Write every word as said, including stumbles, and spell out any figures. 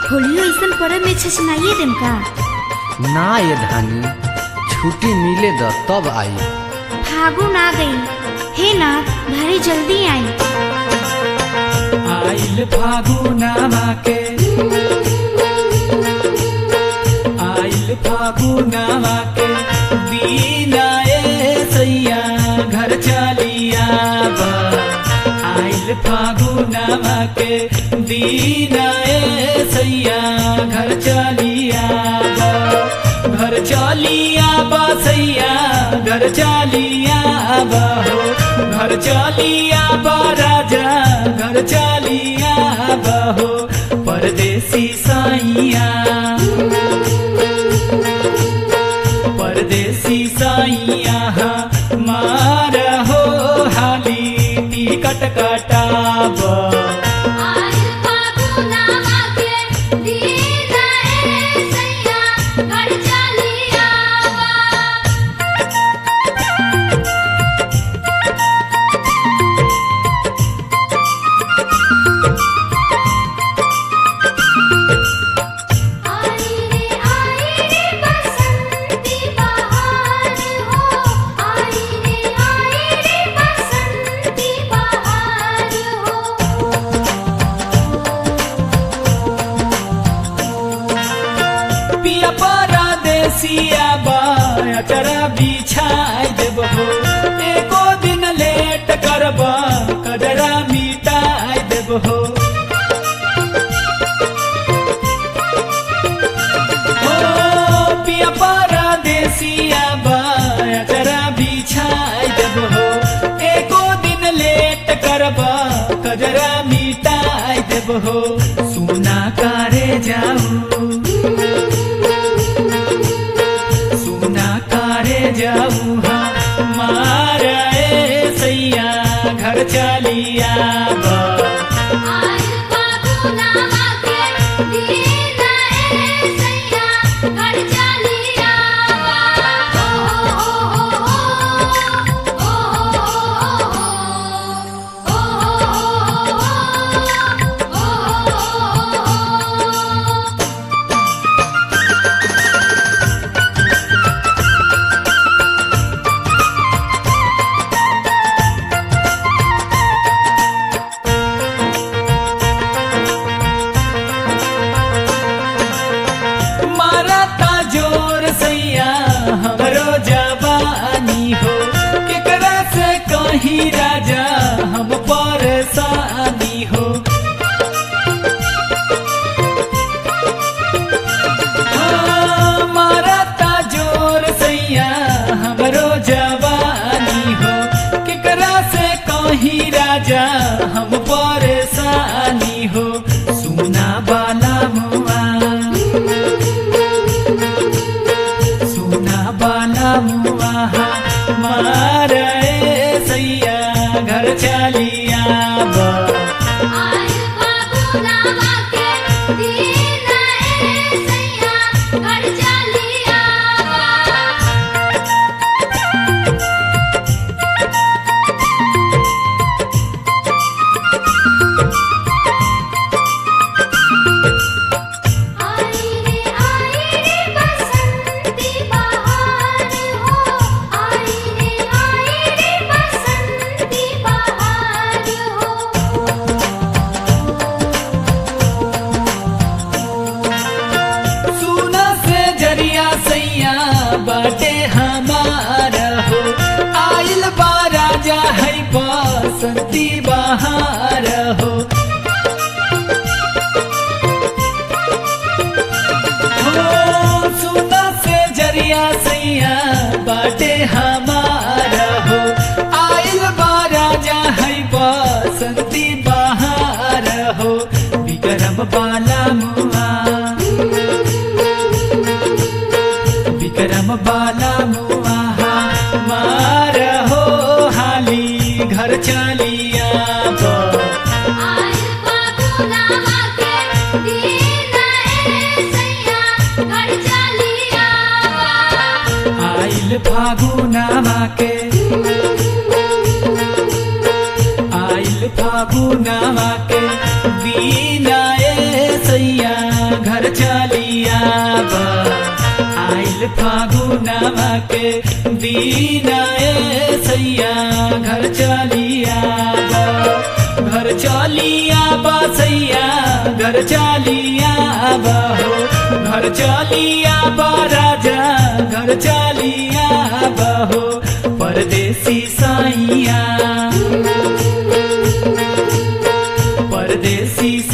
होलियो ऐसन परब में छछनाइए देम का? ना ये धानी, छुट्टी मिले द तब आई। फागुन आ गई, हे नाथ घरे जल्दी आई। आइल फागुनामा के आइल फागुनामा के दीना ए सैया घर चलिया बा। आइल फागुनामा के दीना ए सैया घर चलिया बा। घर चलिया बा सैया घर चलिया बा हो। घर चलिया बा राजा घर चलिया बा हो। परदेसी साइया परदेसी साइया मार हो हाली टिकट कटाबा। परदेसिया बाया चरा बिछाई देब हो। एको दिन लेट करबा कजरा मिटाई देब हो। हो पिया परदेसिया बाया चरा बिछाई देब हो। एको दिन लेट करबा कजरा मिटाई देब हो। सुना करे जाऊ जाऊ मार ए सैया घर चलिया बा। हमरो जवानी हो केकरा से कहीं राजा हम परेशानी हो। मारता जोर सैया हमरो जवानी हो केकरा से कहीं राजा हम परेशानी हो। सुना बाला मुआ बाला मुआ मार ए सैया घर चलिया बा। बाटे हमार हो आइल बा राजा है बसंती बहार हो। हो सुना से जरिया सैया बाटे हमार हो आइल बा राजा है बसंती बहार हो। विक्रम बाला मुआ विक्रम बाला मुआ मार हो हाली घर चलिया बा। आइल फागुनामा के आइल फागुनामा के दीना ए सैया आइल फागुनामा के दीना ए सैया घर चलिया घर चलिया बसैया घर चलिया बहो घर चलिया बा राजा घर चलिया बहो परदेसी सैया परदेसी